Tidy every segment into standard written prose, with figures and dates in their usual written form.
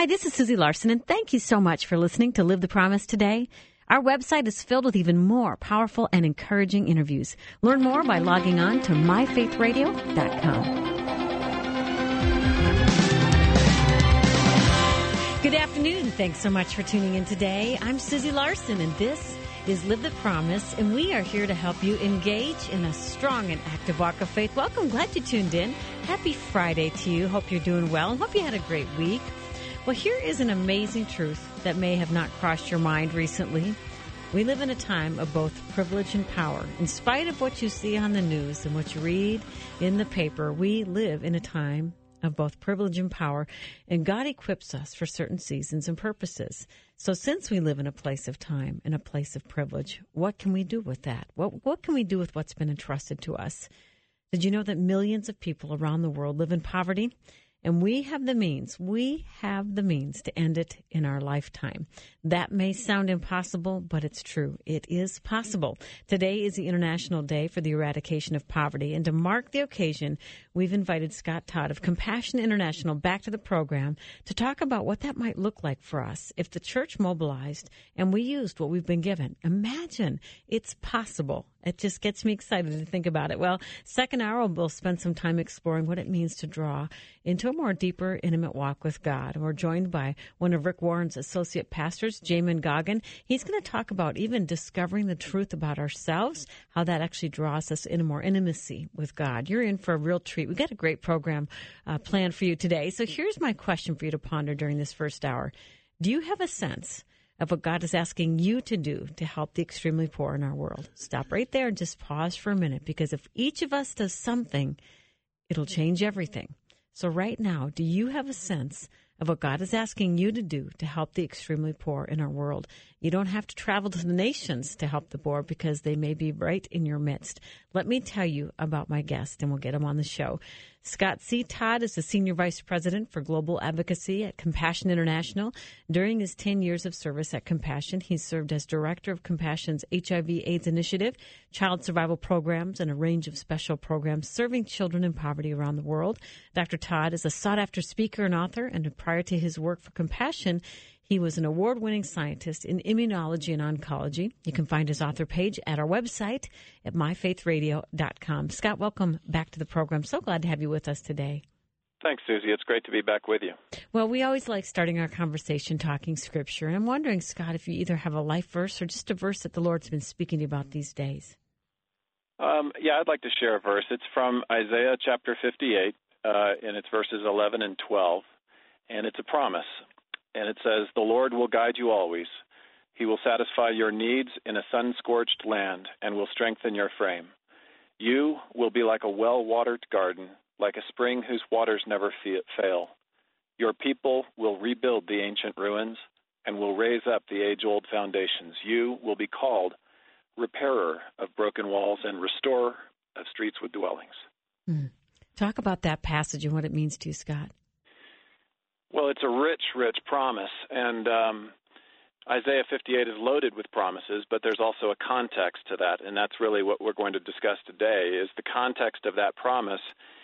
Hi, this is Susie Larson, and thank you so much for listening to Live the Promise today. Our website is filled with even more powerful and encouraging interviews. Learn more by logging on to myfaithradio.com. Good afternoon. Thanks so much for tuning in today. I'm Susie Larson, and this is Live the Promise, and we are here to help you engage in a strong and active walk of faith. Welcome. Glad you tuned in. Happy Friday to you. Hope you're doing well, and hope you had a great week. Well, here is an amazing truth that may have not crossed your mind recently. We live in a time of both privilege and power. In spite of what you see on the news and what you read in the paper, we live in a time of both privilege and power, and God equips us for certain seasons and purposes. So since we live in a place of time and a place of privilege, what can we do with that? What can we do with what's been entrusted to us? Did you know that millions of people around the world live in poverty? And we have the means to end it in our lifetime. That may sound impossible, but it's true. It is possible. Today is the International Day for the Eradication of Poverty. And to mark the occasion, we've invited Scott Todd of Compassion International back to the program to talk about what that might look like for us if the church mobilized and we used what we've been given. Imagine it's possible. It just gets me excited to think about it. Well, second hour, we'll spend some time exploring what it means to draw into a more deeper, intimate walk with God. We're joined by one of Rick Warren's associate pastors, Jamin Goggin. He's going to talk about even discovering the truth about ourselves, how that actually draws us into more intimacy with God. You're in for a real treat. We've got a great program planned for you today. So here's my question for you to ponder during this first hour. Do you have a sense of what God is asking you to do to help the extremely poor in our world? Stop right there and just pause for a minute, because if each of us does something, it'll change everything. So right now, do you have a sense of what God is asking you to do to help the extremely poor in our world? You don't have to travel to the nations to help the poor, because they may be right in your midst. Let me tell you about my guest, and we'll get him on the show. Scott C. Todd is the Senior Vice President for Global Advocacy at Compassion International. During his 10 years of service at Compassion, he served as Director of Compassion's HIV/AIDS Initiative, Child Survival Programs, and a range of special programs serving children in poverty around the world. Dr. Todd is a sought-after speaker and author, and prior to his work for Compassion, he was an award-winning scientist in immunology and oncology. You can find his author page at our website at myfaithradio.com. Scott, welcome back to the program. So glad to have you with us today. Thanks, Susie. It's great to be back with you. Well, we always like starting our conversation talking Scripture. And I'm wondering, Scott, if you either have a life verse or just a verse that the Lord's been speaking to you about these days. I'd like to share a verse. It's from Isaiah chapter 58, and it's verses 11 and 12. And it's a promise. And it says, "The Lord will guide you always. He will satisfy your needs in a sun-scorched land and will strengthen your frame. You will be like a well-watered garden, like a spring whose waters never fail. Your people will rebuild the ancient ruins and will raise up the age-old foundations. You will be called repairer of broken walls and restorer of streets with dwellings." Talk about that passage and what it means to you, Scott. Well, it's a rich, rich promise, and Isaiah 58 is loaded with promises, but there's also a context to that, and that's really what we're going to discuss today. Is the context of that promise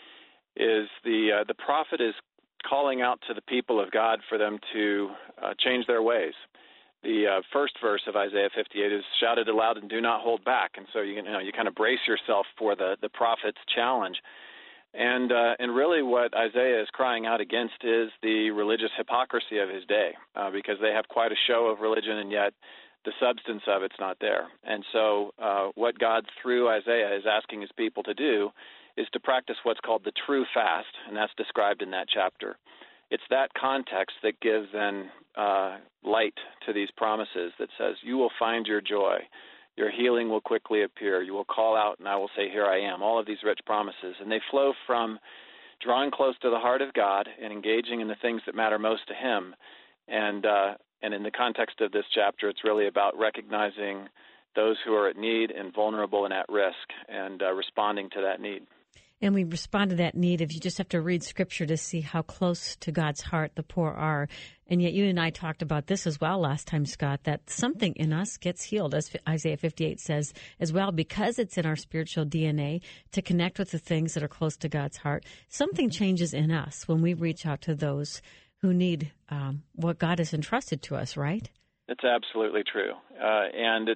is the prophet is calling out to the people of God for them to change their ways. The first verse of Isaiah 58 is "Shout it aloud and do not hold back," and so you kind of brace yourself for the prophet's challenge. And really what Isaiah is crying out against is the religious hypocrisy of his day, because they have quite a show of religion, and yet the substance of it's not there. And so what God, through Isaiah, is asking his people to do is to practice what's called the true fast, and that's described in that chapter. It's that context that gives then light to these promises that says, "You will find your joy. Your healing will quickly appear. You will call out, and I will say, 'Here I am.'" All of these rich promises. And they flow from drawing close to the heart of God and engaging in the things that matter most to him. And in the context of this chapter, it's really about recognizing those who are at need and vulnerable and at risk, and responding to that need. And we respond to that need if you just have to read Scripture to see how close to God's heart the poor are. And yet you and I talked about this as well last time, Scott, that something in us gets healed, as Isaiah 58 says as well, because it's in our spiritual DNA to connect with the things that are close to God's heart. Something changes in us when we reach out to those who need what God has entrusted to us, right? It's absolutely true. And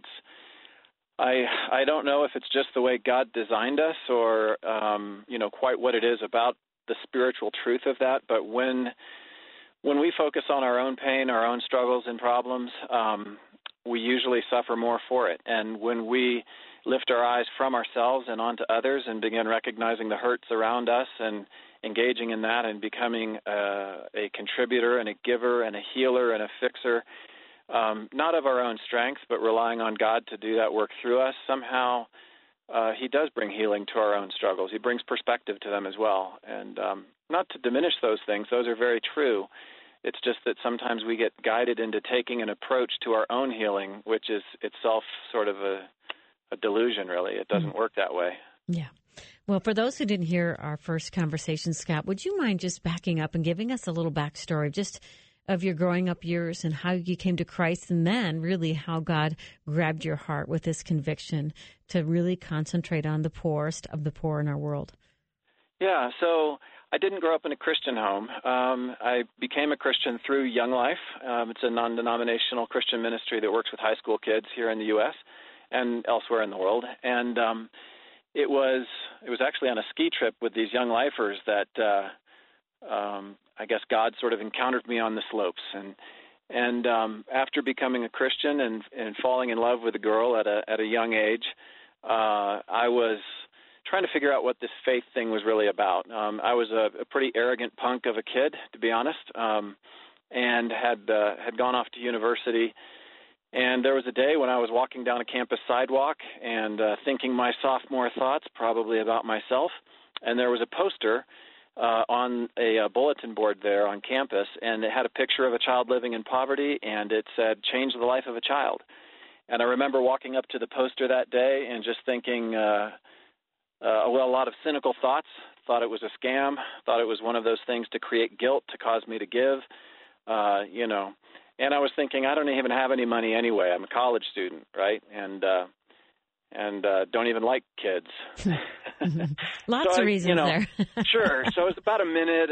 I don't know if it's just the way God designed us or, quite what it is about the spiritual truth of that. But when we focus on our own pain, our own struggles and problems, we usually suffer more for it. And when we lift our eyes from ourselves and onto others and begin recognizing the hurts around us and engaging in that and becoming a contributor and a giver and a healer and a fixer, not of our own strength, but relying on God to do that work through us, somehow he does bring healing to our own struggles. He brings perspective to them as well. And not to diminish those things. Those are very true. It's just that sometimes we get guided into taking an approach to our own healing, which is itself sort of a delusion, really. It doesn't work that way. Yeah. Well, for those who didn't hear our first conversation, Scott, would you mind just backing up and giving us a little backstory just of your growing up years and how you came to Christ, and then really how God grabbed your heart with this conviction to really concentrate on the poorest of the poor in our world? Yeah, so I didn't grow up in a Christian home. I became a Christian through Young Life. It's a non-denominational Christian ministry that works with high school kids here in the U.S. and elsewhere in the world. And it was actually on a ski trip with these young lifers that I guess God sort of encountered me on the slopes. And after becoming a Christian and falling in love with a girl at a young age, I was trying to figure out what this faith thing was really about. I was a pretty arrogant punk of a kid, to be honest, and had gone off to university. And there was a day when I was walking down a campus sidewalk and thinking my sophomore thoughts, probably about myself, and there was a poster on a bulletin board there on campus, and it had a picture of a child living in poverty, and it said, "Change the life of a child." And I remember walking up to the poster that day and just thinking, a lot of cynical thoughts, thought it was a scam, thought it was one of those things to create guilt, to cause me to give, And I was thinking, I don't even have any money anyway. I'm a college student, right? And don't even like kids. Lots of reasons there. Sure. So it was about a minute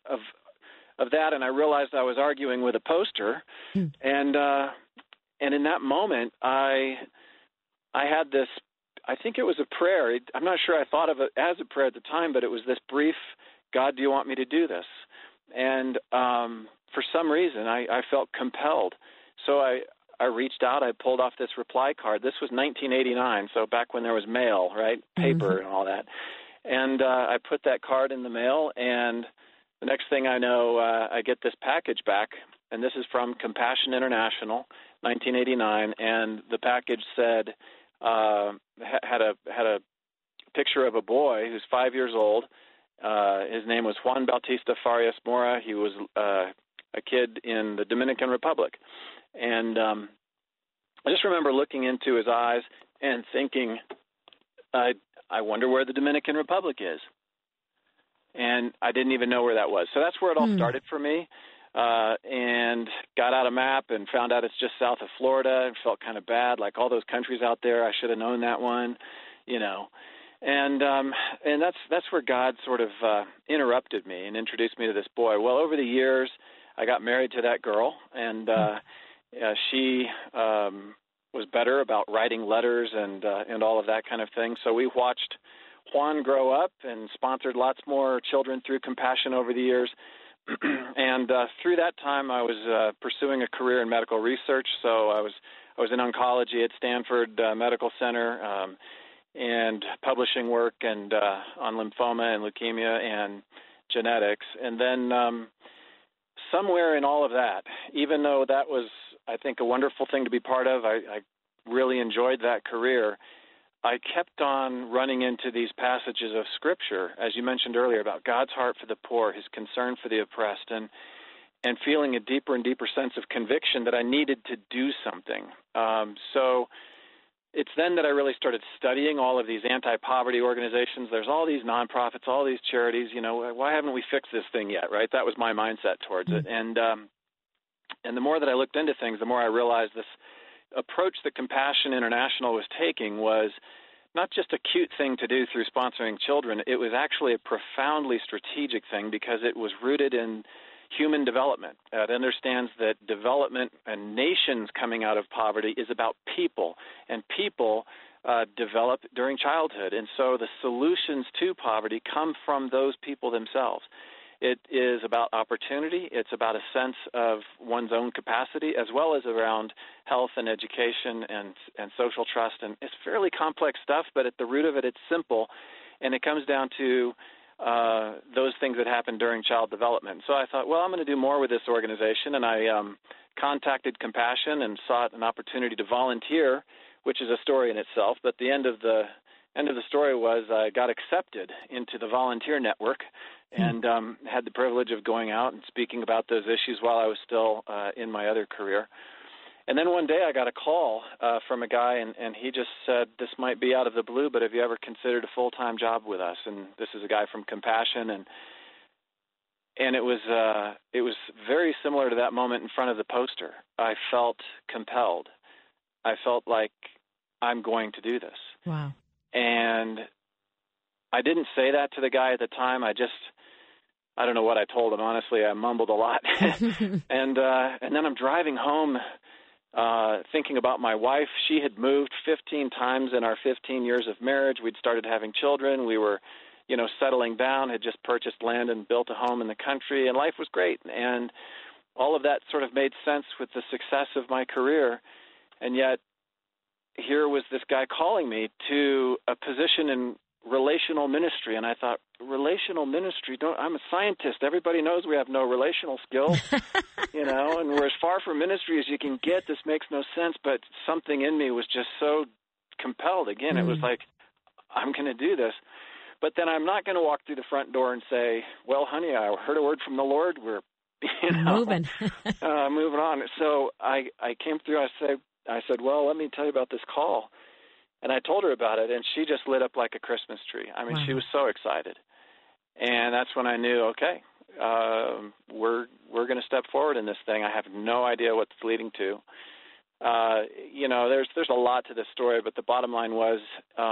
of that, and I realized I was arguing with a poster. And in that moment, I had this, I think it was a prayer. I'm not sure I thought of it as a prayer at the time, but it was this brief, "God, do you want me to do this?" And for some reason, I felt compelled. So I reached out. I pulled off this reply card. This was 1989, so back when there was mail, right, paper and all that. And I put that card in the mail, and the next thing I know, I get this package back, and this is from Compassion International, 1989, and the package said, had a picture of a boy who's 5 years old. His name was Juan Bautista Farias Mora. He was a kid in the Dominican Republic. And I just remember looking into his eyes and thinking, I wonder where the Dominican Republic is. And I didn't even know where that was. So that's where it all started for me. And got out a map and found out it's just south of Florida and felt kind of bad, like all those countries out there. I should have known that one, And that's where God sort of interrupted me and introduced me to this boy. Well, over the years, I got married to that girl, and she was better about writing letters and all of that kind of thing. So we watched Juan grow up and sponsored lots more children through Compassion over the years. And through that time, I was pursuing a career in medical research. So I was in oncology at Stanford Medical Center. And publishing work and on lymphoma and leukemia and genetics. And then somewhere in all of that, even though that was, I think, a wonderful thing to be part of, I really enjoyed that career, I kept on running into these passages of Scripture, as you mentioned earlier, about God's heart for the poor, his concern for the oppressed, and feeling a deeper and deeper sense of conviction that I needed to do something. So it's then that I really started studying all of these anti-poverty organizations. There's all these nonprofits, all these charities. Why haven't we fixed this thing yet, right? That was my mindset towards it. And the more that I looked into things, the more I realized this approach that Compassion International was taking was not just a cute thing to do through sponsoring children. It was actually a profoundly strategic thing because it was rooted in human development. It understands that development and nations coming out of poverty is about people, and people develop during childhood. And so the solutions to poverty come from those people themselves. It is about opportunity. It's about a sense of one's own capacity, as well as around health and education and social trust. And it's fairly complex stuff, but at the root of it, it's simple. And it comes down to those things that happen during child development. So I thought, well, I'm going to do more with this organization. And I contacted Compassion and sought an opportunity to volunteer, which is a story in itself. But the end of the story was I got accepted into the volunteer network and had the privilege of going out and speaking about those issues while I was still in my other career. And then one day I got a call from a guy, and he just said, this might be out of the blue, but have you ever considered a full-time job with us? And this is a guy from Compassion, and it was very similar to that moment in front of the poster. I felt compelled. I felt like I'm going to do this. Wow. And I didn't say that to the guy at the time. I don't know what I told him. Honestly, I mumbled a lot. And then I'm driving home thinking about my wife. She had moved 15 times in our 15 years of marriage. We'd started having children. We were, settling down, had just purchased land and built a home in the country, and life was great. And all of that sort of made sense with the success of my career. And yet here was this guy calling me to a position in relational ministry, and I thought, relational ministry? I'm a scientist. Everybody knows we have no relational skills, and we're as far from ministry as you can get. This makes no sense, but something in me was just so compelled. Again, it was like, I'm going to do this. But then I'm not going to walk through the front door and say, well, honey, I heard a word from the Lord. We're moving on. So I came through. I said, well, let me tell you about this call. And I told her about it, and she just lit up like a Christmas tree. I mean, She was so excited. And that's when I knew, okay, we're going to step forward in this thing. I have no idea what it's leading to. There's a lot to this story, but the bottom line was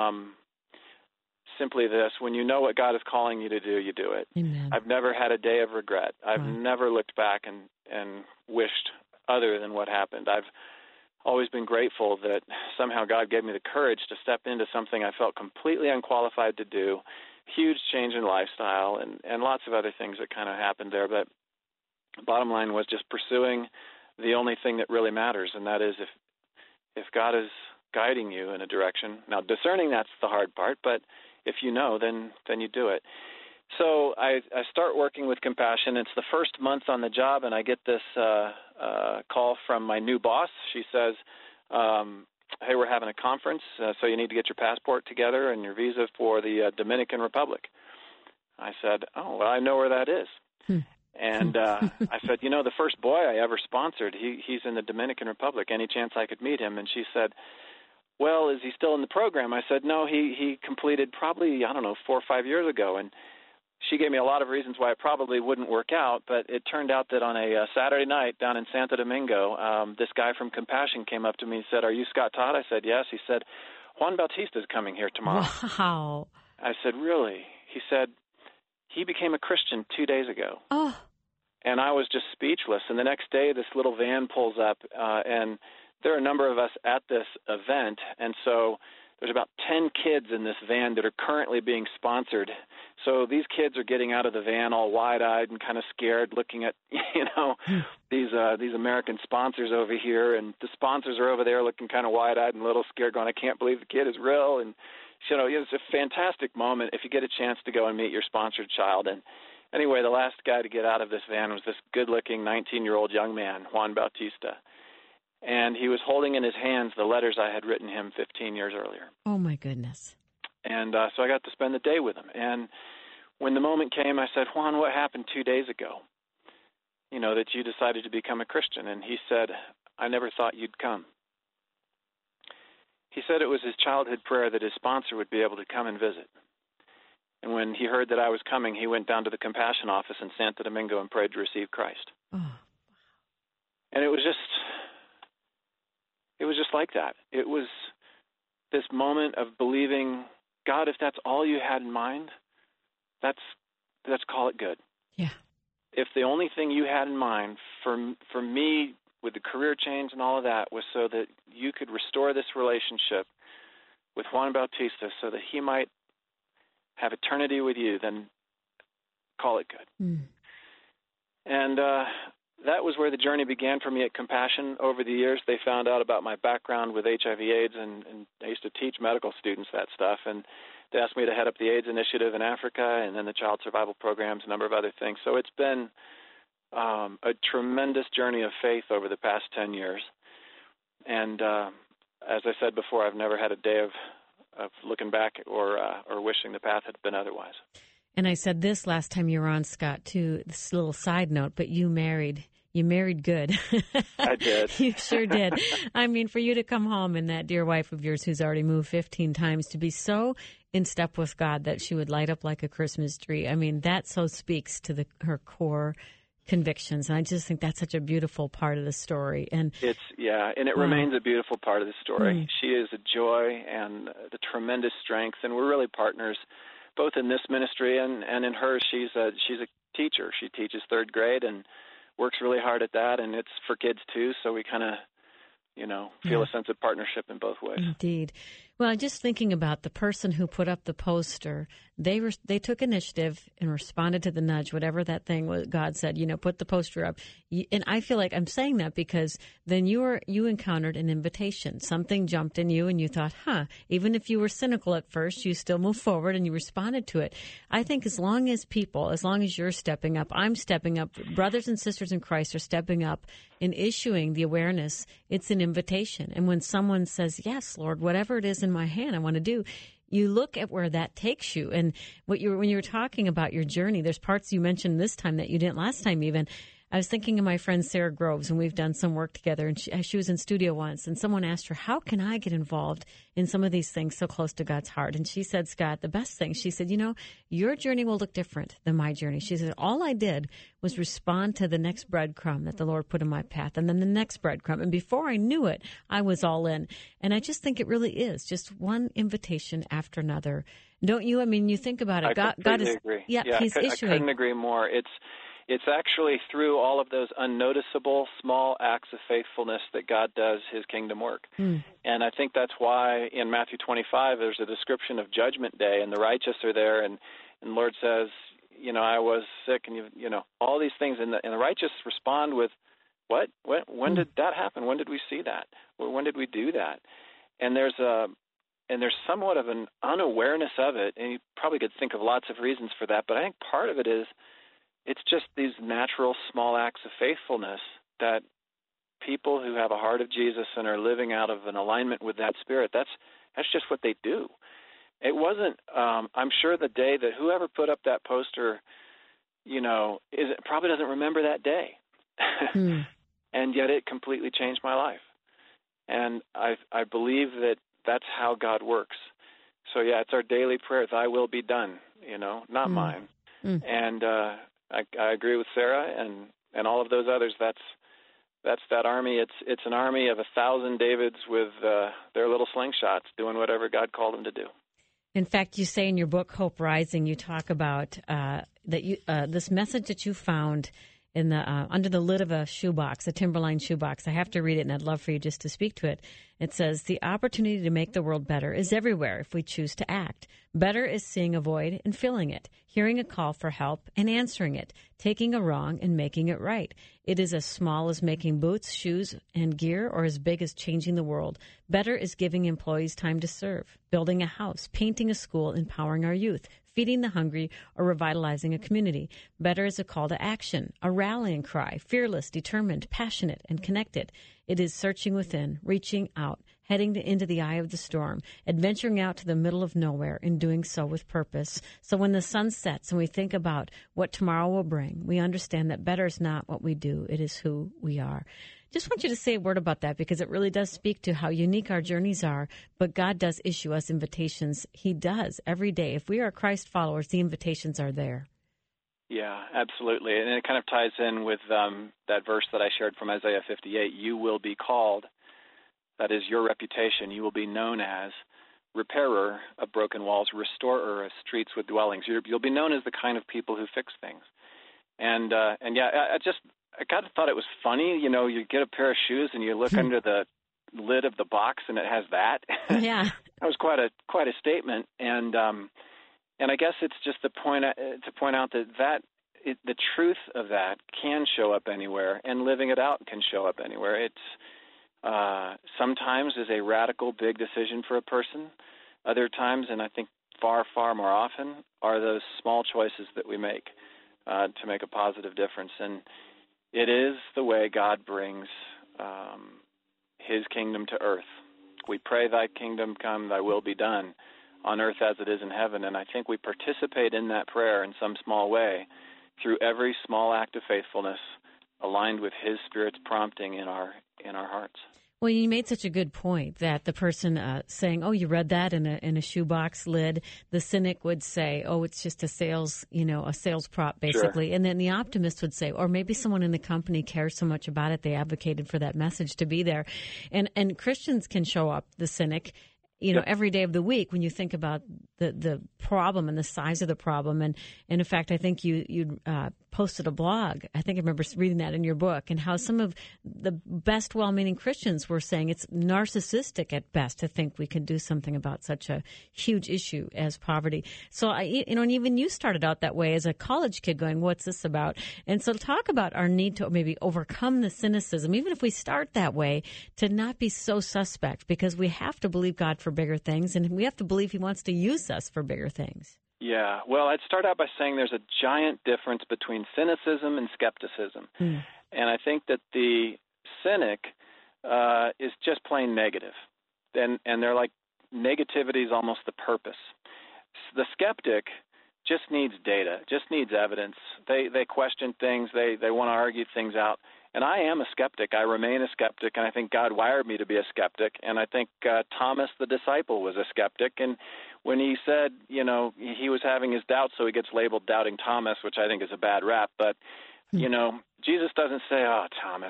simply this: when you know what God is calling you to do, you do it. Amen. I've never had a day of regret. I've never looked back and wished other than what happened. I've always been grateful that somehow God gave me the courage to step into something I felt completely unqualified to do, huge change in lifestyle, and lots of other things that kind of happened there. But the bottom line was just pursuing the only thing that really matters, and that is if God is guiding you in a direction. Now, discerning, that's the hard part, but if you know, then you do it. So I start working with Compassion. It's the first month on the job, and I get this call from my new boss. She says, hey, we're having a conference, so you need to get your passport together and your visa for the Dominican Republic. I said, oh, well, I know where that is. And I said, the first boy I ever sponsored, he's in the Dominican Republic. Any chance I could meet him? And she said, well, is he still in the program? I said, no, he completed probably, 4 or 5 years ago. And she gave me a lot of reasons why it probably wouldn't work out, but it turned out that on a Saturday night down in Santo Domingo, this guy from Compassion came up to me and said, are you Scott Todd? I said, yes. He said, Juan Bautista is coming here tomorrow. Wow. I said, really? He said, he became a Christian 2 days ago. Oh. And I was just speechless. And the next day, this little van pulls up, and there are a number of us at this event, and so there's about 10 kids in this van that are currently being sponsored. So these kids are getting out of the van all wide-eyed and kind of scared, looking at, these American sponsors over here, and the sponsors are over there looking kind of wide-eyed and a little scared, going, I can't believe the kid is real. And, it's a fantastic moment if you get a chance to go and meet your sponsored child. And anyway, the last guy to get out of this van was this good-looking 19-year-old young man, Juan Bautista. And he was holding in his hands the letters I had written him 15 years earlier. Oh, my goodness. And so I got to spend the day with him. And when the moment came, I said, Juan, what happened 2 days ago, that you decided to become a Christian? And he said, I never thought you'd come. He said it was his childhood prayer that his sponsor would be able to come and visit. And when he heard that I was coming, he went down to the Compassion office in Santo Domingo and prayed to receive Christ. Oh. And it was just like that. It was this moment of believing, God, if that's all you had in mind, let's call it good. Yeah. if the only thing you had in mind for me with the career change and all of that was so that you could restore this relationship with Juan Bautista so that he might have eternity with you, then call it good. Mm. And that was where the journey began for me at Compassion. Over the years, they found out about my background with HIV/AIDS, and I used to teach medical students that stuff, and they asked me to head up the AIDS Initiative in Africa and then the Child Survival Programs, a number of other things. So it's been a tremendous journey of faith over the past 10 years. And as I said before, I've never had a day of looking back or wishing the path had been otherwise. And I said this last time you were on, Scott, too, this little side note, but you married good. I did. You sure did. I mean, for you to come home and that dear wife of yours who's already moved 15 times to be so in step with God that she would light up like a Christmas tree. I mean, that so speaks to her core convictions. And I just think that's such a beautiful part of the story. And it remains a beautiful part of the story. Mm. She is a joy and the tremendous strength, and we're really partners both in this ministry and in hers. She's a teacher. She teaches third grade and works really hard at that, and it's for kids too, so we kind of, feel a sense of partnership in both ways. Indeed. Well, just thinking about the person who put up the poster, they took initiative and responded to the nudge, whatever that thing was. God said, put the poster up. And I feel like I'm saying that because then you encountered an invitation. Something jumped in you and you thought, even if you were cynical at first, you still moved forward and you responded to it. I think as long as you're stepping up, I'm stepping up, brothers and sisters in Christ are stepping up in issuing the awareness, it's an invitation. And when someone says, yes, Lord, whatever it is in my hand I want to do, you look at where that takes you. And when you were talking about your journey, there's parts you mentioned this time that you didn't last time even. I was thinking of my friend Sarah Groves, and we've done some work together, and she was in studio once, and someone asked her, how can I get involved in some of these things so close to God's heart? And she said, Scott, the best thing, she said, your journey will look different than my journey. She said, all I did was respond to the next breadcrumb that the Lord put in my path, and then the next breadcrumb. And before I knew it, I was all in. And I just think it really is just one invitation after another. Don't you? I mean, you think about it. God is, agree. Yeah, He's issuing. I couldn't agree more. It's actually through all of those unnoticeable small acts of faithfulness that God does his kingdom work. Mm. And I think that's why in Matthew 25 there's a description of Judgment Day, and the righteous are there, and the Lord says, I was sick, and all these things, and the righteous respond with, what? When did that happen? When did we see that? When did we do that? And there's somewhat of an unawareness of it, and you probably could think of lots of reasons for that, but I think part of it is it's just these natural small acts of faithfulness that people who have a heart of Jesus and are living out of an alignment with that spirit, that's just what they do. It wasn't, I'm sure the day that whoever put up that poster, probably doesn't remember that day. And yet it completely changed my life. And I believe that that's how God works. So, it's our daily prayer, thy will be done, not mine. And I agree with Sarah and all of those others. That's that army. It's an army of 1,000 Davids with their little slingshots doing whatever God called them to do. In fact, you say in your book, Hope Rising, you talk about this message that you found in the under the lid of a shoebox, a Timberline shoebox. I have to read it, and I'd love for you just to speak to it. It says, the opportunity to make the world better is everywhere if we choose to act. Better is seeing a void and filling it, hearing a call for help and answering it, taking a wrong and making it right. It is as small as making boots, shoes, and gear, or as big as changing the world. Better is giving employees time to serve, building a house, painting a school, empowering our youth, feeding the hungry, or revitalizing a community. Better is a call to action, a rallying cry, fearless, determined, passionate, and connected. It is searching within, reaching out, heading into the eye of the storm, adventuring out to the middle of nowhere, and doing so with purpose. So when the sun sets and we think about what tomorrow will bring, we understand that better is not what we do, it is who we are. Just want you to say a word about that, because it really does speak to how unique our journeys are, but God does issue us invitations. He does every day. If we are Christ followers, the invitations are there. Yeah, absolutely. And it kind of ties in with that verse that I shared from Isaiah 58. You will be called, that is your reputation, you will be known as repairer of broken walls, restorer of streets with dwellings. You'll be known as the kind of people who fix things. And yeah, I kind of thought it was funny. You know, you get a pair of shoes and you look under the lid of the box and it has that. Yeah. That was quite a statement. And I guess it's just to point out that the truth of that can show up anywhere, and living it out can show up anywhere. It's sometimes is a radical big decision for a person. Other times, and I think far, far more often, are those small choices that we make to make a positive difference. And it is the way God brings his kingdom to earth. We pray, thy kingdom come, thy will be done on earth as it is in heaven. And I think we participate in that prayer in some small way through every small act of faithfulness aligned with his Spirit's prompting in our hearts. Well, you made such a good point that the person saying, "Oh, you read that in a shoebox lid," the cynic would say, "Oh, it's just a sales prop, basically." Sure. And then the optimist would say, or maybe someone in the company cares so much about it, they advocated for that message to be there. And Christians can show up the cynic, every day of the week when you think about the problem and the size of the problem. And in fact, I think you posted a blog. I think I remember reading that in your book, and how some of the best well-meaning Christians were saying it's narcissistic at best to think we can do something about such a huge issue as poverty. So and even you started out that way as a college kid going, what's this about? And so talk about our need to maybe overcome the cynicism, even if we start that way, to not be so suspect, because we have to believe God for bigger things, and we have to believe he wants to use us for bigger things. Yeah, well, I'd start out by saying there's a giant difference between cynicism and skepticism. And I think that the cynic is just plain negative. And they're like, negativity is almost the purpose. The skeptic just needs data, just needs evidence. They question things. They want to argue things out. And I am a skeptic. I remain a skeptic, and I think God wired me to be a skeptic. And I think Thomas the disciple was a skeptic. And when he said, he was having his doubts, so he gets labeled Doubting Thomas, which I think is a bad rap. But, Jesus doesn't say, "Oh, Thomas,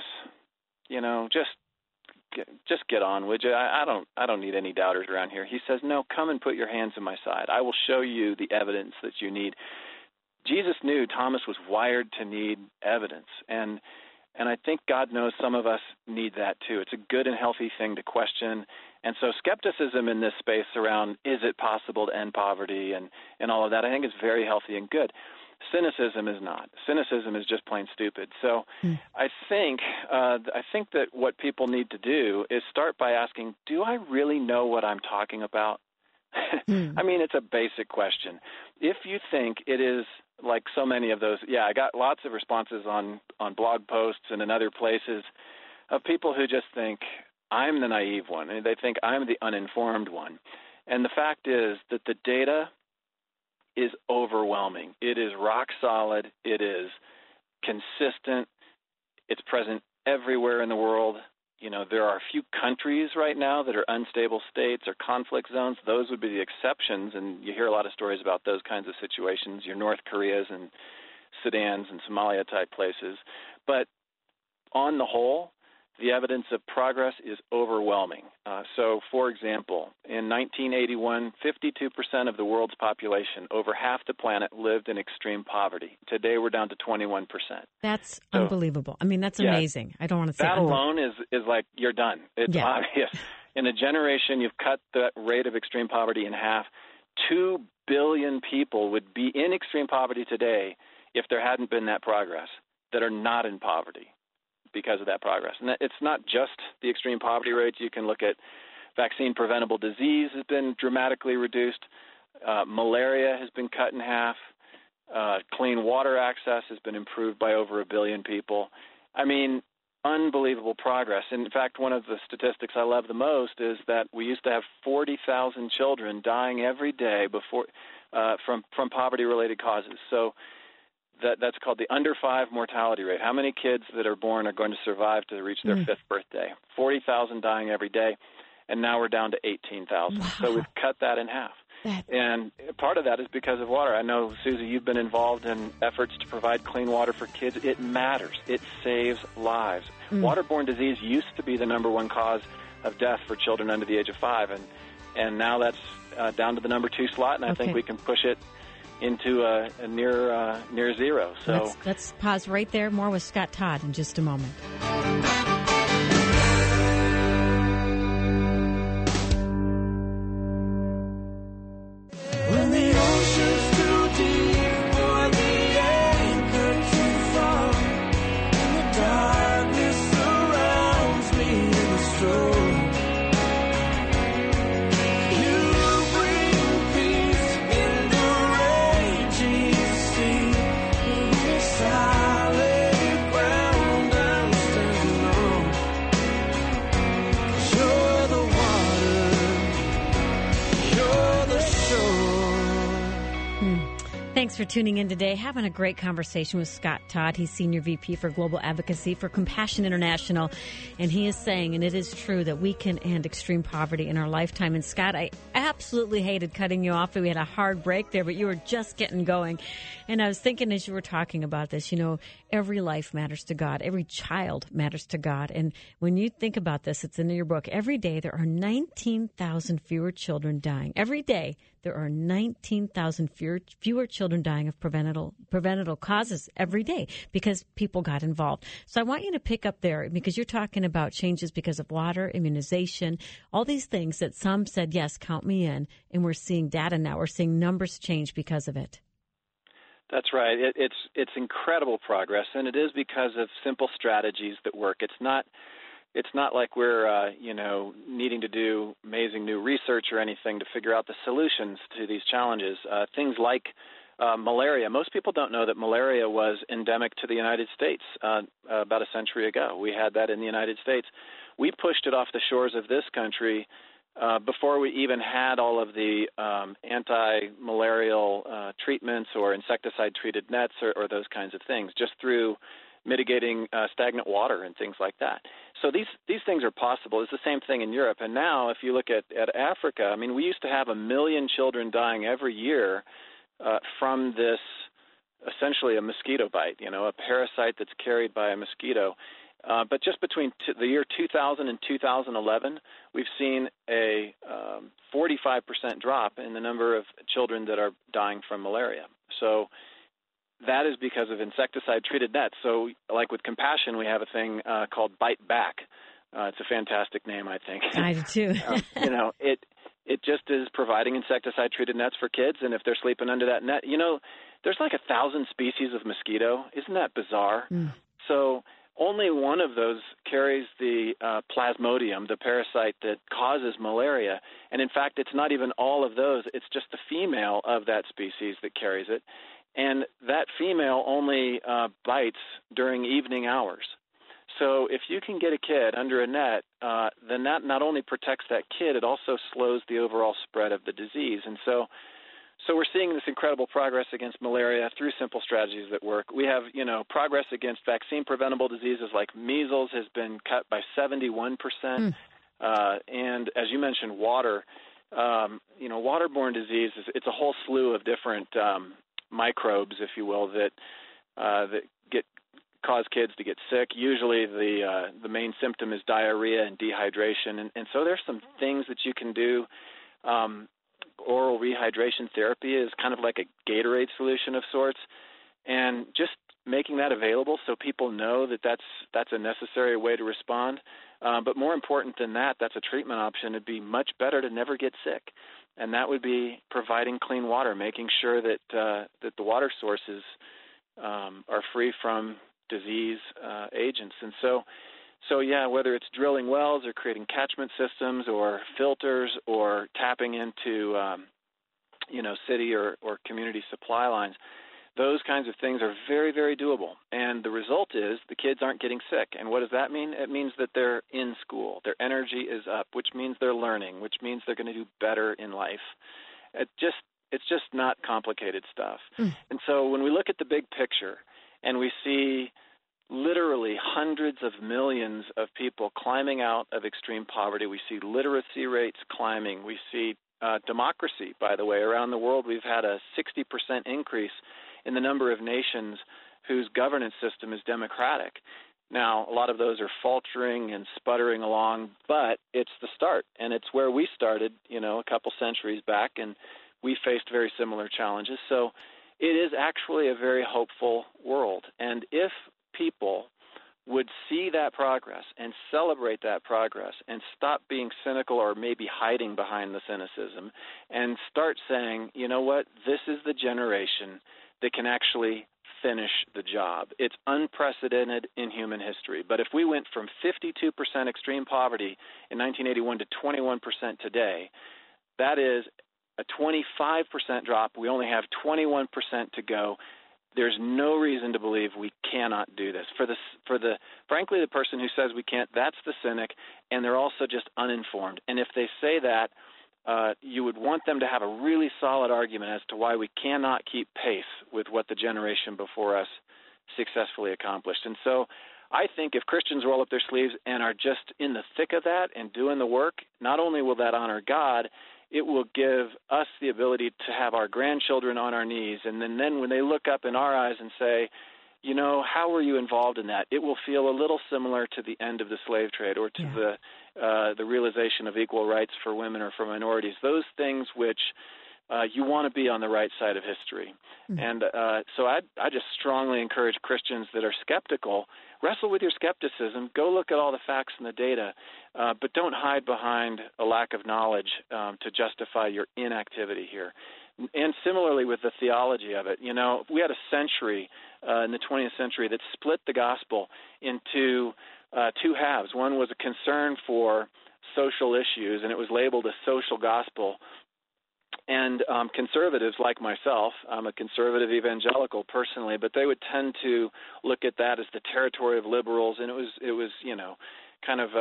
just get on, would you? I don't need any doubters around here." He says, "No, come and put your hands in my side. I will show you the evidence that you need." Jesus knew Thomas was wired to need evidence, and I think God knows some of us need that too. It's a good and healthy thing to question. And so skepticism in this space around, is it possible to end poverty and all of that, I think is very healthy and good. Cynicism is not. Cynicism is just plain stupid. So I think that what people need to do is start by asking, do I really know what I'm talking about? I mean, it's a basic question. If you think it is like so many of those, I got lots of responses on blog posts and in other places of people who just think I'm the naive one, and they think I'm the uninformed one. And the fact is that the data is overwhelming. It is rock solid. It is consistent. It's present everywhere in the world. There are a few countries right now that are unstable states or conflict zones. Those would be the exceptions, and you hear a lot of stories about those kinds of situations, your North Koreas and Sudans and Somalia-type places. But on the whole, the evidence of progress is overwhelming. So, for example, in 1981, 52% of the world's population, over half the planet, lived in extreme poverty. Today, we're down to 21%. That's unbelievable. I mean, that's amazing. I don't want to say that alone is like, you're done. It's obvious. In a generation, you've cut the rate of extreme poverty in half. 2 billion people would be in extreme poverty today if there hadn't been that progress, that are not in poverty because of that progress. And it's not just the extreme poverty rates. You can look at vaccine-preventable disease has been dramatically reduced. Malaria has been cut in half. Clean water access has been improved by over 1 billion people. I mean, unbelievable progress. In fact, one of the statistics I love the most is that we used to have 40,000 children dying every day before from poverty-related causes. So that's called the under 5 mortality rate. How many kids that are born are going to survive to reach their 5th birthday? 40,000 dying every day, and now we're down to 18,000. Wow. So we've cut that in half. And part of that is because of water. I know, Susie, you've been involved in efforts to provide clean water for kids. It matters. It saves lives. Waterborne disease used to be the number one cause of death for children under the age of 5, and now that's down to the number 2 slot, and I think we can push it into a near zero. So let's pause right there. More with Scott Todd in just a moment. When the ocean's too deep or the anchor too far, and the darkness surrounds me in the storm, you bring peace in the raging sea. In the solid ground I'm standing on, 'cause you're the water, you're the shore. Thanks for tuning in today. Having a great conversation with Scott Todd. He's Senior VP for Global Advocacy for Compassion International. And he is saying, and it is true, that we can end extreme poverty in our lifetime. And Scott, I absolutely hated cutting you off. We had a hard break there, but you were just getting going. And I was thinking as you were talking about this, every life matters to God. Every child matters to God. And when you think about this, it's in your book. Every day there are 19,000 fewer children dying. Every day there are 19,000 fewer children dying of preventable causes every day because people got involved. So I want you to pick up there because you're talking about changes because of water, immunization, all these things that some said, yes, count me in. And we're seeing data now. We're seeing numbers change because of it. That's right. It's incredible progress, and it is because of simple strategies that work. It's not like we're needing to do amazing new research or anything to figure out the solutions to these challenges. Things like malaria. Most people don't know that malaria was endemic to the United States about a century ago. We had that in the United States. We pushed it off the shores of this country before we even had all of the anti-malarial treatments or insecticide-treated nets or those kinds of things, just through mitigating stagnant water and things like that. So these things are possible. It's the same thing in Europe. And now if you look at Africa, I mean, we used to have 1 million children dying every year from this, essentially a mosquito bite, a parasite that's carried by a mosquito. But just between the year 2000 and 2011, we've seen a 45% drop in the number of children that are dying from malaria. So that is because of insecticide-treated nets. So like with Compassion, we have a thing called Bite Back. It's a fantastic name, I think. I do, too. It just is providing insecticide-treated nets for kids, and if they're sleeping under that net, there's like 1,000 species of mosquito. Isn't that bizarre? Mm. So only one of those carries the Plasmodium, the parasite that causes malaria. And in fact, it's not even all of those. It's just the female of that species that carries it. And that female only bites during evening hours. So if you can get a kid under a net, then that not only protects that kid, it also slows the overall spread of the disease. And so we're seeing this incredible progress against malaria through simple strategies that work. We have, progress against vaccine-preventable diseases like measles has been cut by 71%. And as you mentioned, water, waterborne diseases, it's a whole slew of different microbes, if you will, that cause kids to get sick. Usually the main symptom is diarrhea and dehydration. And so there's some things that you can do. Oral rehydration therapy is kind of like a Gatorade solution of sorts. And just making that available so people know that that's a necessary way to respond. But more important than that, that's a treatment option. It'd be much better to never get sick. And that would be providing clean water, making sure that the water sources are free from disease agents. And so yeah, whether it's drilling wells or creating catchment systems or filters or tapping into city or community supply lines, those kinds of things are very, very doable. And the result is the kids aren't getting sick. And what does that mean? It means that they're in school. Their energy is up, which means they're learning, which means they're going to do better in life. It's just not complicated stuff. And so when we look at the big picture and we see literally hundreds of millions of people climbing out of extreme poverty, we see literacy rates climbing, we see democracy, by the way. Around the world, we've had a 60% increase in the number of nations whose governance system is democratic. Now, a lot of those are faltering and sputtering along, but it's the start, and it's where we started, a couple centuries back, and we faced very similar challenges. So it is actually a very hopeful world. And if people would see that progress and celebrate that progress and stop being cynical or maybe hiding behind the cynicism and start saying, you know what, this is the generation that can actually finish the job. It's unprecedented in human history. But if we went from 52% extreme poverty in 1981 to 21% today, that is a 25% drop. We only have 21% to go. There's no reason to believe we cannot do this. Frankly, the person who says we can't, that's the cynic, and they're also just uninformed. And if they say that, you would want them to have a really solid argument as to why we cannot keep pace with what the generation before us successfully accomplished. And so I think if Christians roll up their sleeves and are just in the thick of that and doing the work, not only will that honor God, it will give us the ability to have our grandchildren on our knees. And then when they look up in our eyes and say, you know, how were you involved in that? It will feel a little similar to the end of the slave trade or to the realization of equal rights for women or for minorities, those things which you want to be on the right side of history. Mm-hmm. And so I just strongly encourage Christians that are skeptical, wrestle with your skepticism, go look at all the facts and the data, but don't hide behind a lack of knowledge to justify your inactivity here. And similarly with the theology of it, you know, we had a century in the 20th century that split the gospel into two halves. One was a concern for social issues, and it was labeled a social gospel. And conservatives like myself, I'm a conservative evangelical personally, but they would tend to look at that as the territory of liberals, and it was you know, kind of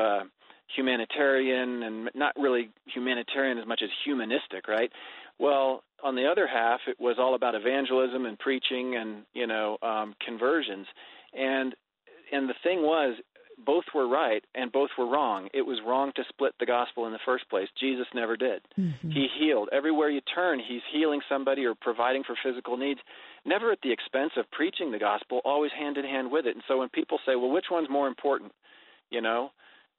humanitarian and not really humanitarian as much as humanistic, right? Well, on the other half, it was all about evangelism and preaching and, you know, conversions. And the thing was, both were right and both were wrong. It was wrong to split the gospel in the first place. Jesus never did. Mm-hmm. He healed. Everywhere you turn, he's healing somebody or providing for physical needs, never at the expense of preaching the gospel, always hand in hand with it. And so when people say, well, which one's more important, you know,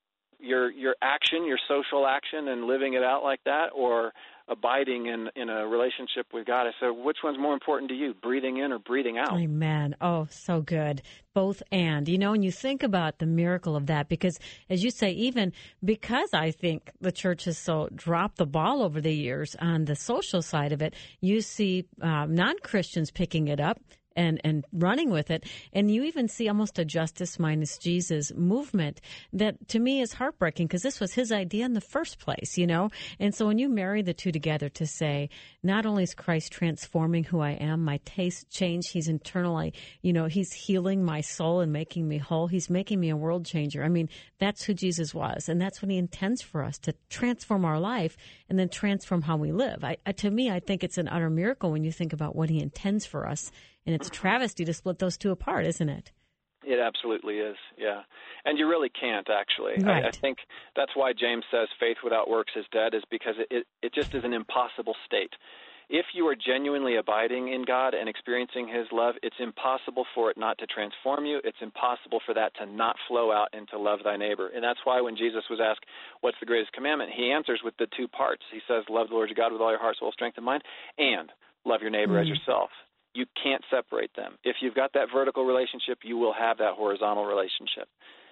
your action, your social action and living it out like that, or abiding in a relationship with God, I said, which one's more important to you, breathing in or breathing out? Amen. Oh, so good. Both and. You know, when you think about the miracle of that, because as you say, even because I think the church has so dropped the ball over the years on the social side of it, you see non-Christians picking it up and running with it. And you even see almost a justice minus Jesus movement that to me is heartbreaking because this was his idea in the first place, you know? And so when you marry the two together to say, not only is Christ transforming who I am, my taste change, he's internally, you know, he's healing my soul and making me whole. He's making me a world changer. I mean, that's who Jesus was. And that's what he intends for us, to transform our life and then transform how we live. To me, I think it's an utter miracle when you think about what he intends for us. And it's a travesty to split those two apart, isn't it? It absolutely is, yeah. And you really can't, actually. Right. I think that's why James says faith without works is dead, is because it just is an impossible state. If you are genuinely abiding in God and experiencing his love, it's impossible for it not to transform you. It's impossible for that to not flow out into love thy neighbor. And that's why when Jesus was asked, what's the greatest commandment, he answers with the two parts. He says, love the Lord your God with all your heart, soul, strength, and mind, and love your neighbor as yourself. You can't separate them. If you've got that vertical relationship, you will have that horizontal relationship.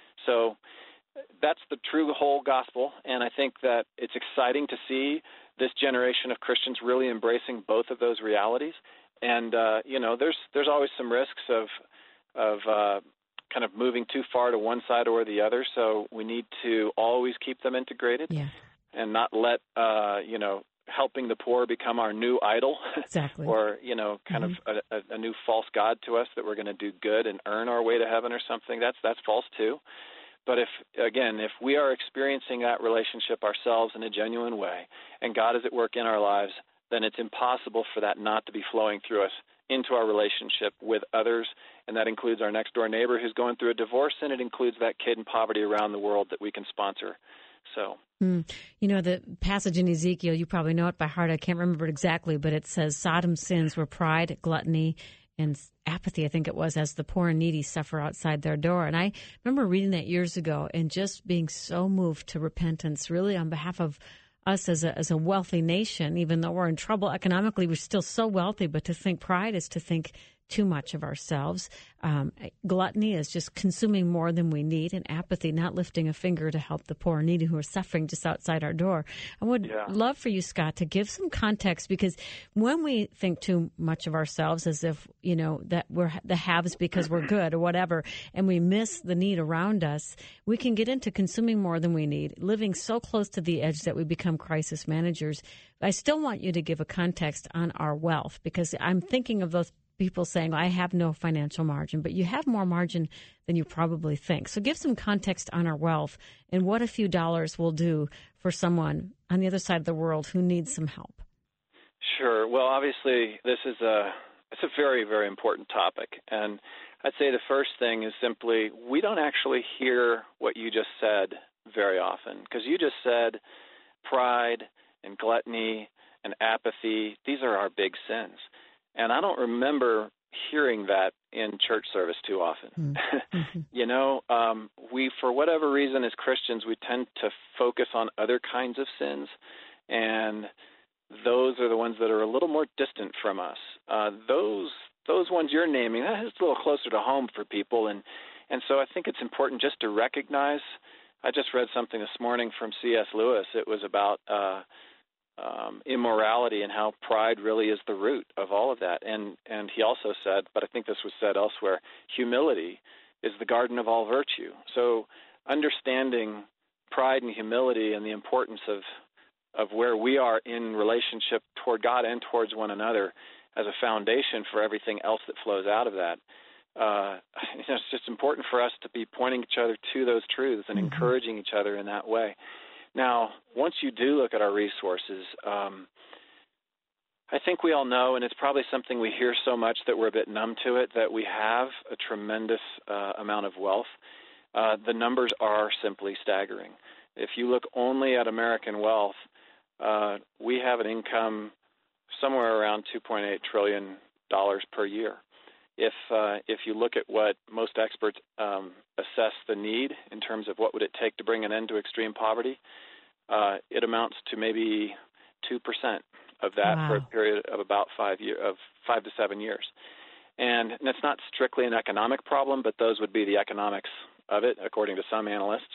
So that's the true whole gospel, and I think that it's exciting to see this generation of Christians really embracing both of those realities. And you know, there's always some risks of kind of moving too far to one side or the other. So we need to always keep them integrated, and not let you know, helping the poor become our new idol. Exactly. Or, you know, kind of a new false god to us that we're going to do good and earn our way to heaven or something. That's false too. But if we are experiencing that relationship ourselves in a genuine way and God is at work in our lives, then it's impossible for that not to be flowing through us into our relationship with others. And that includes our next door neighbor who's going through a divorce, and it includes that kid in poverty around the world that we can sponsor. So, you know, the passage in Ezekiel, you probably know it by heart. I can't remember it exactly, but it says Sodom's sins were pride, gluttony, and apathy, I think it was, as the poor and needy suffer outside their door. And I remember reading that years ago and just being so moved to repentance, really on behalf of us as a wealthy nation, even though we're in trouble economically, we're still so wealthy. But to think pride is to think too much of ourselves. Gluttony is just consuming more than we need, and apathy, not lifting a finger to help the poor and needy who are suffering just outside our door. I would love for you, Scott, to give some context, because when we think too much of ourselves, as if, that we're the haves because we're good or whatever, and we miss the need around us, we can get into consuming more than we need, living so close to the edge that we become crisis managers. I still want you to give a context on our wealth, because I'm thinking of those people saying, I have no financial margin, but you have more margin than you probably think. So give some context on our wealth and what a few dollars will do for someone on the other side of the world who needs some help. Sure. Well, obviously, it's a very, very important topic. And I'd say the first thing is simply we don't actually hear what you just said very often, because you just said pride and gluttony and apathy. These are our big sins. And I don't remember hearing that in church service too often. Mm-hmm. We, for whatever reason, as Christians, we tend to focus on other kinds of sins, and those are the ones that are a little more distant from us. Those ones you're naming, that is a little closer to home for people, and so I think it's important just to recognize. I just read something this morning from C.S. Lewis. It was about immorality and how pride really is the root of all of that. And he also said, but I think this was said elsewhere, humility is the garden of all virtue. So understanding pride and humility and the importance of where we are in relationship toward God and towards one another as a foundation for everything else that flows out of that. It's just important for us to be pointing each other to those truths and encouraging each other in that way. Now, once you do look at our resources, I think we all know, and it's probably something we hear so much that we're a bit numb to it, that we have a tremendous amount of wealth. The numbers are simply staggering. If you look only at American wealth, we have an income somewhere around $2.8 trillion per year. If you look at what most experts assess the need in terms of what would it take to bring an end to extreme poverty, it amounts to maybe 2% of that for a period of about 5 to 7 years. And it's not strictly an economic problem, but those would be the economics of it, according to some analysts.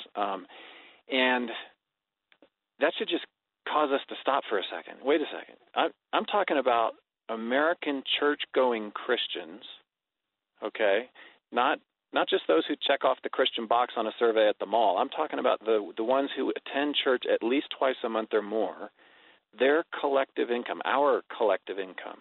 And that should just cause us to stop for a second. Wait a second. I'm talking about American church-going Christians, okay, not just those who check off the Christian box on a survey at the mall. I'm talking about the ones who attend church at least twice a month or more, their collective income, our collective income.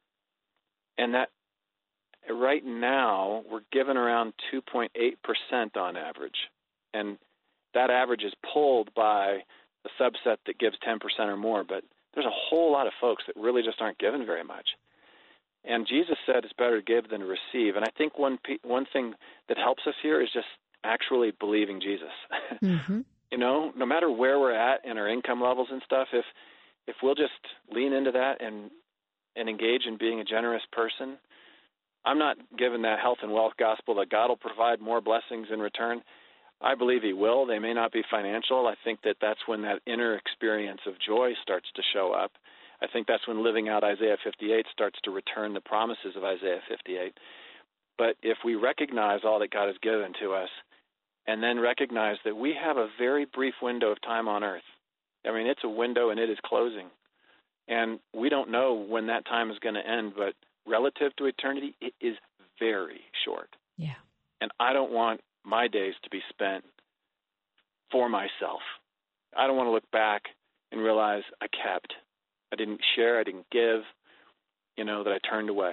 And that right now we're given around 2.8% on average. And that average is pulled by a subset that gives 10% or more, but there's a whole lot of folks that really just aren't given very much. And Jesus said it's better to give than to receive. And I think one thing that helps us here is just actually believing Jesus. Mm-hmm. No matter where we're at in our income levels and stuff, if we'll just lean into that and engage in being a generous person, I'm not giving that health and wealth gospel that God will provide more blessings in return. I believe he will. They may not be financial. I think that's when that inner experience of joy starts to show up. I think that's when living out Isaiah 58 starts to return the promises of Isaiah 58. But if we recognize all that God has given to us and then recognize that we have a very brief window of time on earth, I mean, it's a window and it is closing. And we don't know when that time is going to end, but relative to eternity, it is very short. Yeah. And I don't want my days to be spent for myself. I don't want to look back and realize I didn't share, I didn't give, that I turned away.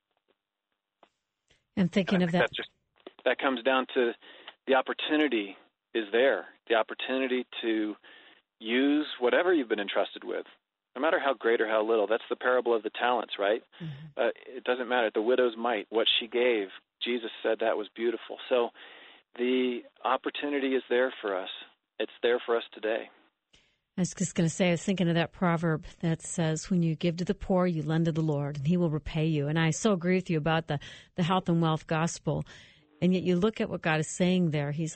And thinking of that. That comes down to the opportunity is there, the opportunity to use whatever you've been entrusted with, no matter how great or how little. That's the parable of the talents, right? Mm-hmm. It doesn't matter. The widow's mite, what she gave, Jesus said that was beautiful. So the opportunity is there for us. It's there for us today. I was just going to say, I was thinking of that proverb that says, when you give to the poor, you lend to the Lord, and he will repay you. And I so agree with you about the health and wealth gospel. And yet you look at what God is saying there. He's like,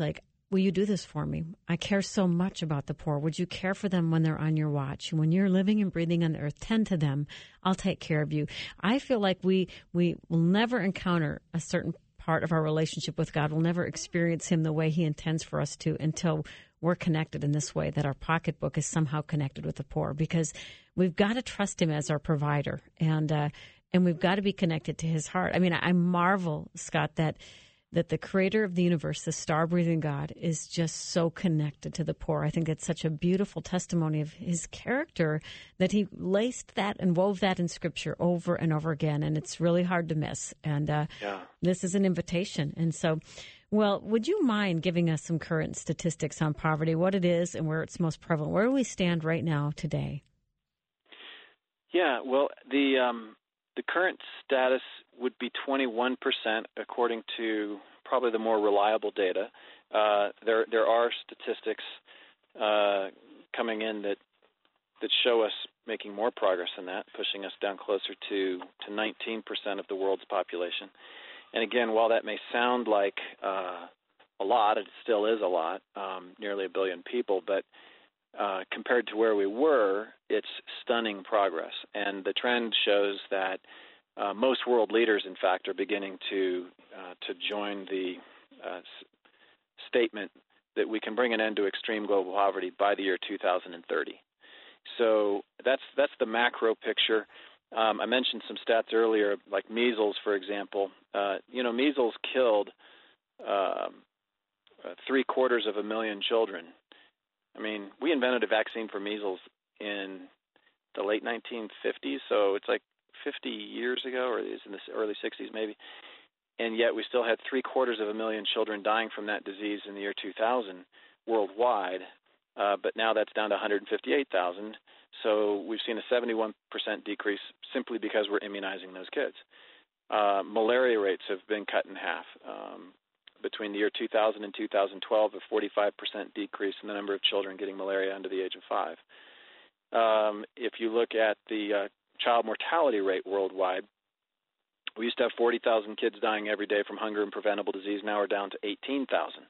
will you do this for me? I care so much about the poor. Would you care for them when they're on your watch? When you're living and breathing on the earth, tend to them. I'll take care of you. I feel like we will never encounter a certain part of our relationship with God. We'll never experience him the way he intends for us to until we're connected in this way, that our pocketbook is somehow connected with the poor, because we've got to trust him as our provider, and we've got to be connected to his heart. I mean, I marvel, Scott, that the creator of the universe, the star-breathing God, is just so connected to the poor. I think it's such a beautiful testimony of his character that he laced that and wove that in Scripture over and over again, and it's really hard to miss. And This is an invitation. And so, well, would you mind giving us some current statistics on poverty, what it is and where it's most prevalent? Where do we stand right now today? Yeah, well, the current status would be 21%, according to probably the more reliable data. There are statistics coming in that show us making more progress than that, pushing us down closer to 19% of the world's population. And again, while that may sound like a lot, it still is a lot, nearly 1 billion people, but compared to where we were, it's stunning progress. And the trend shows that most world leaders, in fact, are beginning to join the statement that we can bring an end to extreme global poverty by the year 2030. So that's the macro picture. I mentioned some stats earlier, like measles, for example. Measles killed 750,000 children. I mean, we invented a vaccine for measles in the late 1950s, so it's like 50 years ago, or it's in the early 60s maybe, and yet we still had 750,000 children dying from that disease in the year 2000 worldwide, but now that's down to 158,000, so we've seen a 71% decrease simply because we're immunizing those kids. Malaria rates have been cut in half. Between the year 2000 and 2012, a 45% decrease in the number of children getting malaria under the age of 5. If you look at the child mortality rate worldwide, we used to have 40,000 kids dying every day from hunger and preventable disease. Now we're down to 18,000.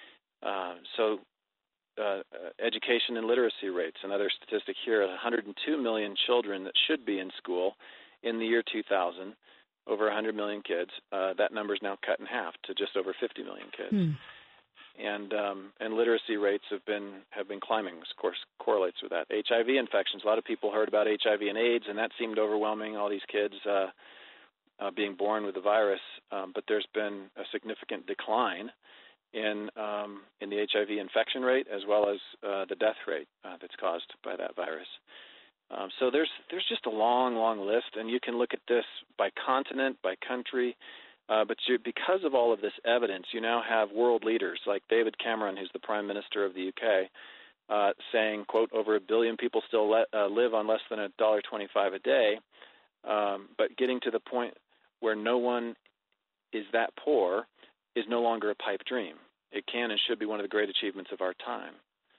Education and literacy rates, another statistic here, 102 million children that should be in school in the year 2000, over 100 million kids. That number is now cut in half to just over 50 million kids. And literacy rates have been climbing, of course, correlates with that. HIV infections, a lot of people heard about HIV and AIDS, and that seemed overwhelming, all these kids being born with the virus. But there's been a significant decline in the HIV infection rate, as well as the death rate that's caused by that virus. So there's just a long list, and you can look at this by continent, by country. But because of all of this evidence, you now have world leaders like David Cameron, who's the Prime Minister of the UK, saying, quote, over 1 billion people still live on less than $1.25 a day, but getting to the point where no one is that poor is no longer a pipe dream. It can and should be one of the great achievements of our time.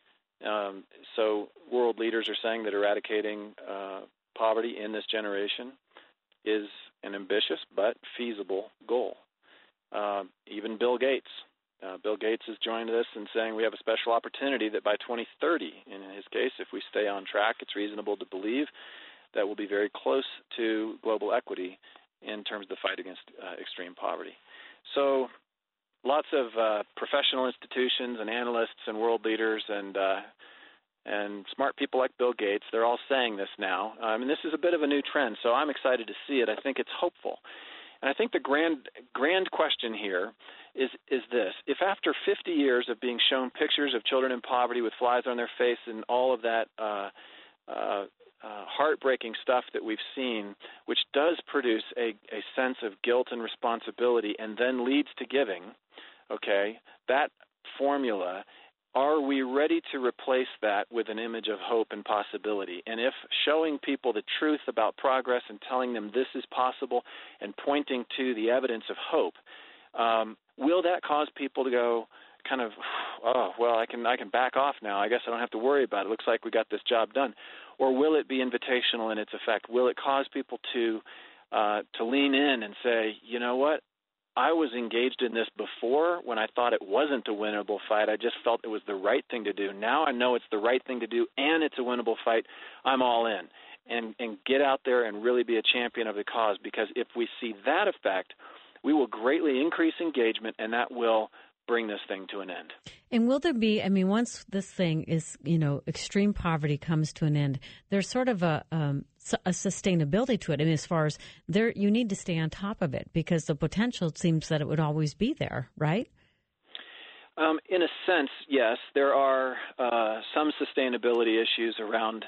So world leaders are saying that eradicating poverty in this generation is an ambitious but feasible goal. Even Bill Gates. Bill Gates has joined us in saying we have a special opportunity that by 2030, in his case, if we stay on track, it's reasonable to believe that we'll be very close to global equity in terms of the fight against extreme poverty. So lots of professional institutions and analysts and world leaders and smart people like Bill Gates, they're all saying this now. This is a bit of a new trend, so I'm excited to see it. I think it's hopeful. And I think the grand question here is this. If after 50 years of being shown pictures of children in poverty with flies on their face and all of that heartbreaking stuff that we've seen, which does produce a sense of guilt and responsibility and then leads to giving, okay, that formula, are we ready to replace that with an image of hope and possibility? And if showing people the truth about progress and telling them this is possible and pointing to the evidence of hope, will that cause people to go kind of, oh, well, I can back off now. I guess I don't have to worry about it. Looks like we got this job done. Or will it be invitational in its effect? Will it cause people to lean in and say, you know what, I was engaged in this before when I thought it wasn't a winnable fight. I just felt it was the right thing to do. Now I know it's the right thing to do and it's a winnable fight. I'm all in. And get out there and really be a champion of the cause, because if we see that effect, we will greatly increase engagement, and that will bring this thing to an end. And will there be, I mean, once this thing is, extreme poverty comes to an end, there's sort of a sustainability to it. I mean, as far as you need to stay on top of it, because the potential seems that it would always be there, right? In a sense, yes. There are some sustainability issues around.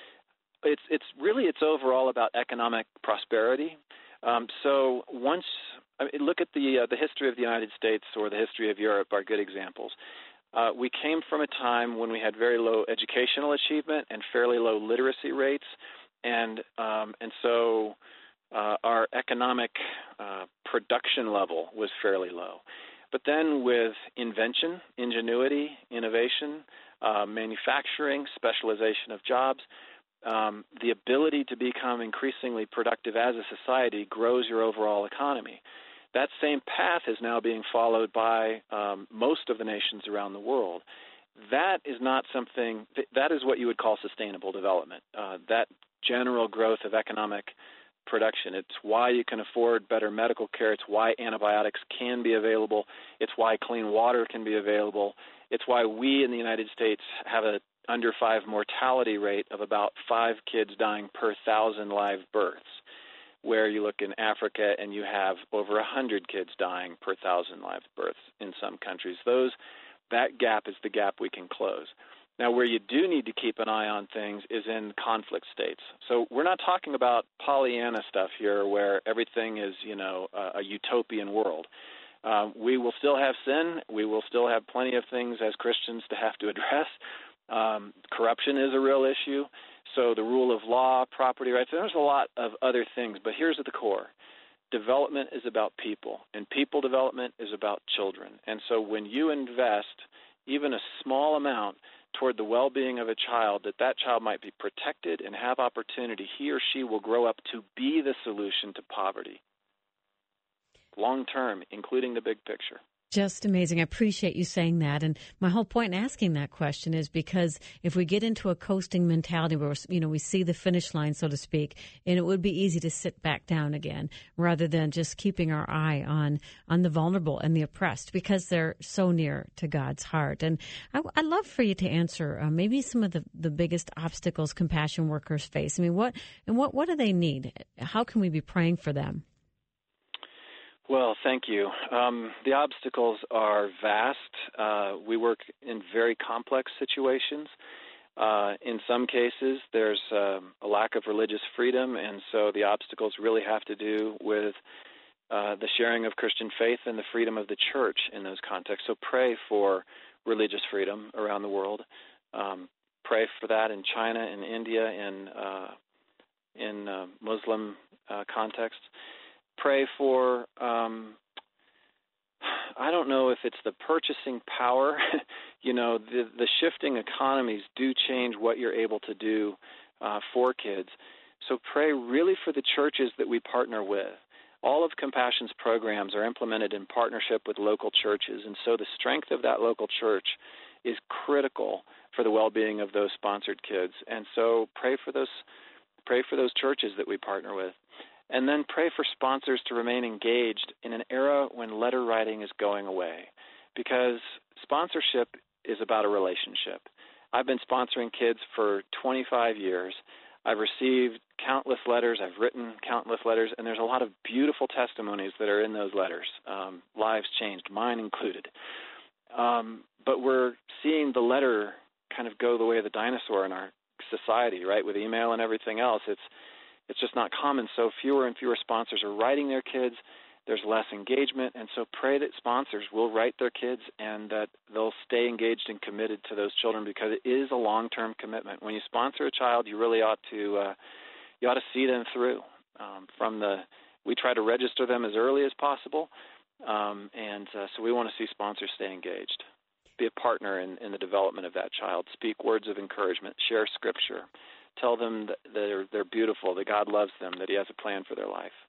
It's overall about economic prosperity. So once look at the history of the United States or the history of Europe are good examples. We came from a time when we had very low educational achievement and fairly low literacy rates, and so our economic production level was fairly low. But then with invention, ingenuity, innovation, manufacturing, specialization of jobs, the ability to become increasingly productive as a society grows your overall economy. That same path is now being followed by most of the nations around the world. That is not something that is what you would call sustainable development. That general growth of economic production. It's why you can afford better medical care. It's why antibiotics can be available. It's why clean water can be available. It's why we in the United States have a under 5 mortality rate of about 5 kids dying per 1,000 live births, where you look in Africa and you have over 100 kids dying per 1,000 live births in some countries. That gap is the gap we can close. Now, where you do need to keep an eye on things is in conflict states. So we're not talking about Pollyanna stuff here where everything is, a utopian world. We will still have sin. We will still have plenty of things as Christians to have to address. Corruption is a real issue. So the rule of law, property rights, there's a lot of other things. But here's at the core. Development is about people, and people development is about children. And so when you invest even a small amount toward the well-being of a child, that child might be protected and have opportunity, he or she will grow up to be the solution to poverty, long-term, including the big picture. Just amazing. I appreciate you saying that. And my whole point in asking that question is because if we get into a coasting mentality where, we see the finish line, so to speak, and it would be easy to sit back down again rather than just keeping our eye on the vulnerable and the oppressed because they're so near to God's heart. And I'd love for you to answer maybe some of the biggest obstacles compassion workers face. I mean, what do they need? How can we be praying for them? Well, thank you. The obstacles are vast. We work in very complex situations. In some cases, there's a lack of religious freedom, and so the obstacles really have to do with the sharing of Christian faith and the freedom of the church in those contexts. So pray for religious freedom around the world. Pray for that in China, in India, in Muslim contexts. Pray for, I don't know if it's the purchasing power. The shifting economies do change what you're able to do for kids. So pray really for the churches that we partner with. All of Compassion's programs are implemented in partnership with local churches, and so the strength of that local church is critical for the well-being of those sponsored kids. And so pray for those churches that we partner with. And then pray for sponsors to remain engaged in an era when letter writing is going away, because sponsorship is about a relationship. I've been sponsoring kids for 25 years. I've received countless letters. I've written countless letters, and there's a lot of beautiful testimonies that are in those letters, lives changed, mine included. But we're seeing the letter kind of go the way of the dinosaur in our society, right, with email and everything else. It's just not common, so fewer and fewer sponsors are writing their kids. There's less engagement, and so pray that sponsors will write their kids and that they'll stay engaged and committed to those children, because it is a long-term commitment. When you sponsor a child, you really ought to see them through. We try to register them as early as possible, so we want to see sponsors stay engaged. Be a partner in the development of that child. Speak words of encouragement. Share Scripture. Tell them that they're beautiful, that God loves them, that He has a plan for their life.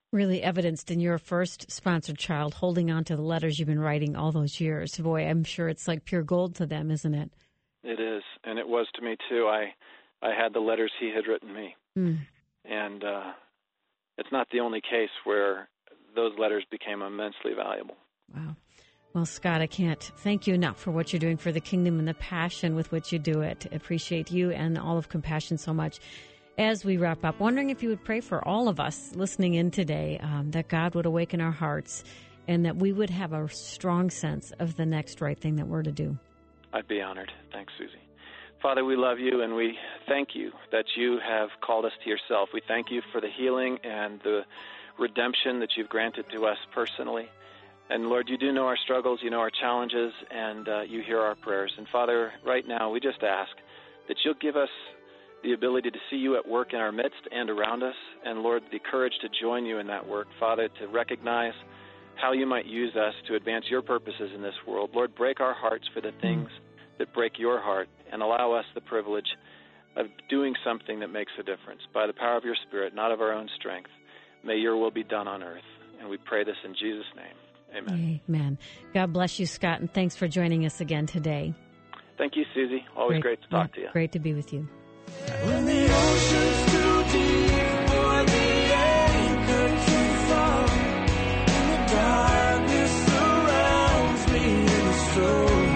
Really evidenced in your first sponsored child holding on to the letters you've been writing all those years. Boy, I'm sure it's like pure gold to them, isn't it? It is, and it was to me too. I had the letters he had written me, and it's not the only case where those letters became immensely valuable. Wow. Well, Scott, I can't thank you enough for what you're doing for the kingdom and the passion with which you do it. I appreciate you and all of Compassion so much. As we wrap up, wondering if you would pray for all of us listening in today, that God would awaken our hearts and that we would have a strong sense of the next right thing that we're to do. I'd be honored. Thanks, Susie. Father, we love you, and we thank you that you have called us to yourself. We thank you for the healing and the redemption that you've granted to us personally. And, Lord, you do know our struggles, you know our challenges, and you hear our prayers. And, Father, right now we just ask that you'll give us the ability to see you at work in our midst and around us, and, Lord, the courage to join you in that work. Father, to recognize how you might use us to advance your purposes in this world. Lord, break our hearts for the things that break your heart, and allow us the privilege of doing something that makes a difference. By the power of your Spirit, not of our own strength, may your will be done on earth. And we pray this in Jesus' name. Amen. Amen. God bless you, Scott, and thanks for joining us again today. Thank you, Susie. Always great to talk to you. Great to be with you. When the ocean's too deep or the anchor too far, and the darkness surrounds me in the storm,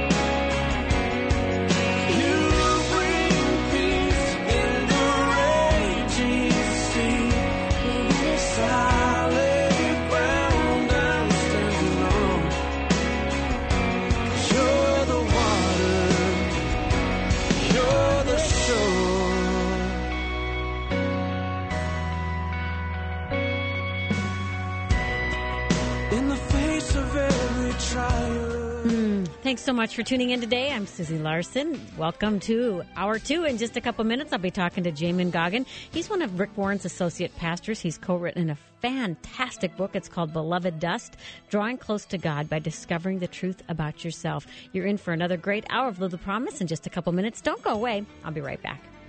you bring peace in the raging sea. In the solid ground I'm standing on, 'cause you're the water, you're the shore. In the face of every trial. Thanks so much for tuning in today. I'm Susie Larson. Welcome to Hour 2. In just a couple minutes, I'll be talking to Jamin Goggin. He's one of Rick Warren's associate pastors. He's co-written a fantastic book. It's called Beloved Dust, Drawing Close to God by Discovering the Truth About Yourself. You're in for another great hour of Live the Promise in just a couple minutes. Don't go away. I'll be right back.